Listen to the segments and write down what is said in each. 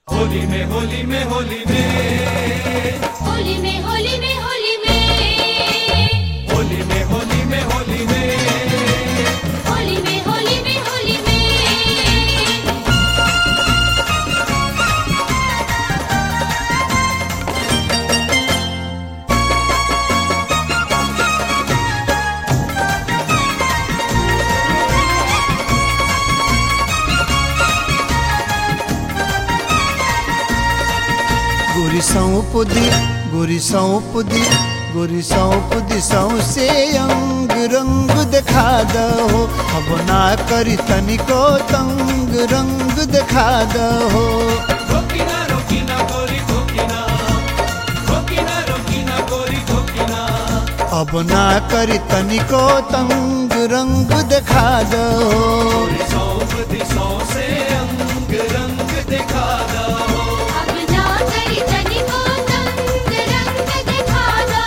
होली में होली में होली में होली में होली में होली में होली में होली में होली में होली में होली में होली में गोरी सौंप दी सौंसे अंग रंग दिखा दहो। अब ना करी तनिको तंग रंग दिखा दहो। रोकिना रोकिना गोरी रोकिना रोकिना रोकिना गोरी रोकिना अब ना करी तनिको तंग रंग दिखा दहो। सौंप दिशों से अंग रंग दिखा दो। अब ना करी तनिको तंग रंग दिखा दो।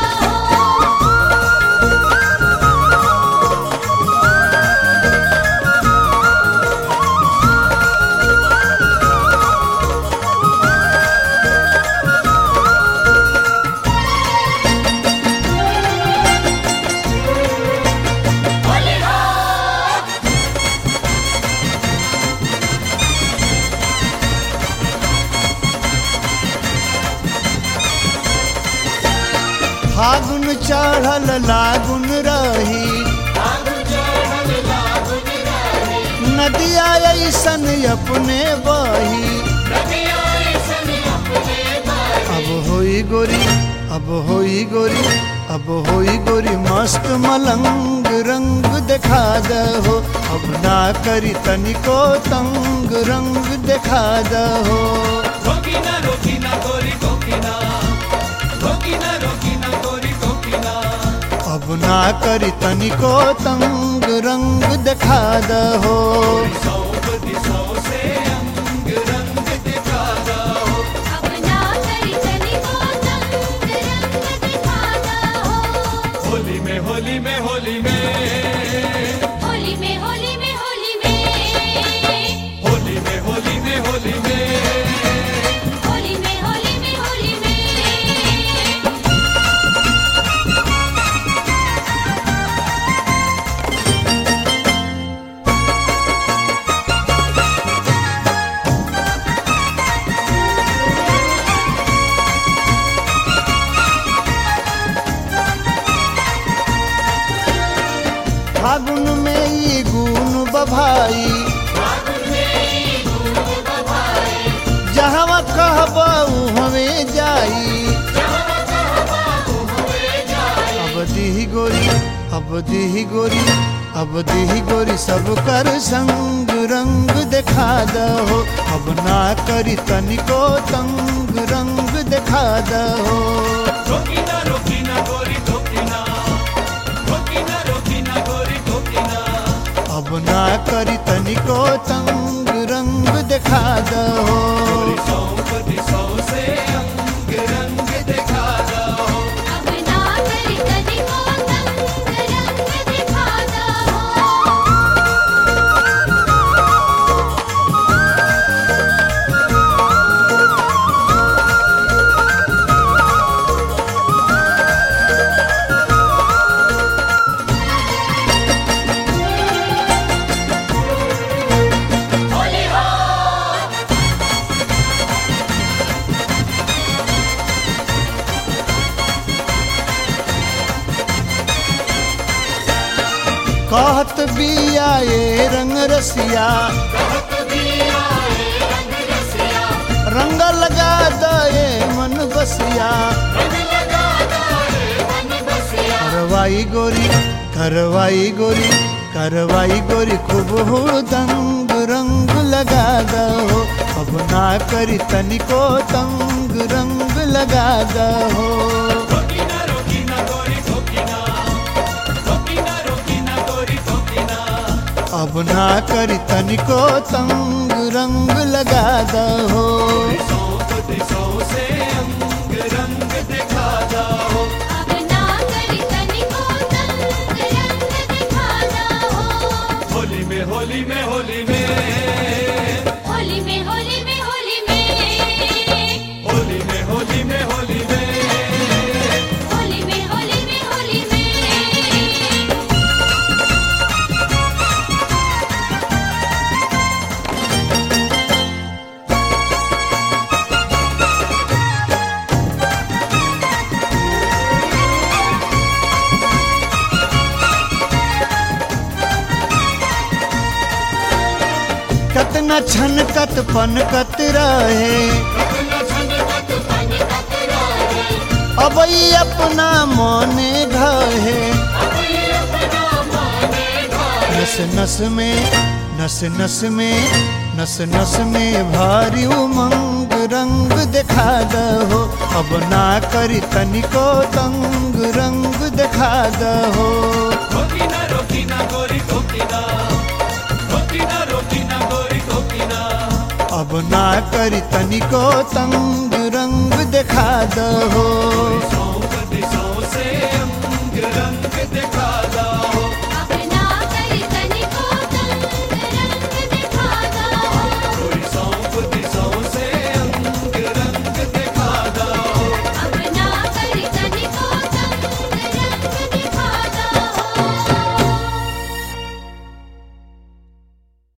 फागुन चढ़ल लागुन रही नदिया ऐसन अपने बही। अब होई गोरी मस्त मलंग रंग दिखा दहो। अब ना करी तनिको तंग रंग दिखा दहो। रोकिना रोकिना गोरी रोकिना रोकिना रोकिना गोरी रोकिना अब ना करी तनिको तंग रंग दिखा दहो। सौंप दिशों से अंग रंग दिखा दो। अब ना करी तनिको तंग रंग दिखा दो। होली में होली में होली में होली में होली में होली में होली में होली में होली में होली में होली में होली में फागुन में ई गुण बभाई जहाँ कहबू हमें जाई। अब दी गोरी सब कर संग रंग दिखा दहो। अब ना करी तनिको तंग रंग दिखा दहो। रोकिना रोकिना गोरी रोकिना रोकिना रोकिना गोरी रोकिना अब ना करी तनिको तंग रंग दिखा दहो। सौंप दिशों से अंग रंग दिखा दो। अब ना करी तनिको तंग रंग दिखा दो। कहत बिया ये रंग रसिया रंग लगा दे मन बसिया। करवाई गोरी खूब हुड़दंग रंग लगा दहो। अब ना करी तनिको तंग रंग लगा दहो। रोकिना रोकिना गोरी रोकिना रोकिना रोकिना गोरी रोकिना अब ना करी तनिको तंग रंग लगा दहो। सौंप दिशों से अंग रंग दिखा दो। अब ना करी तनिको तंग रंग दिखा दो। होली में होली में होली में होली में होली में होली में न छनकत पनकत रहे अब अपना मोने घहे नस नस में भारी उमंग रंग दिखा दहो अब ना करी तनिको तंग रंग दिखा दहो रोकी ना गोरी रोकी ना गोरी अब ना करी तनिको तंग रंग दिखा दहो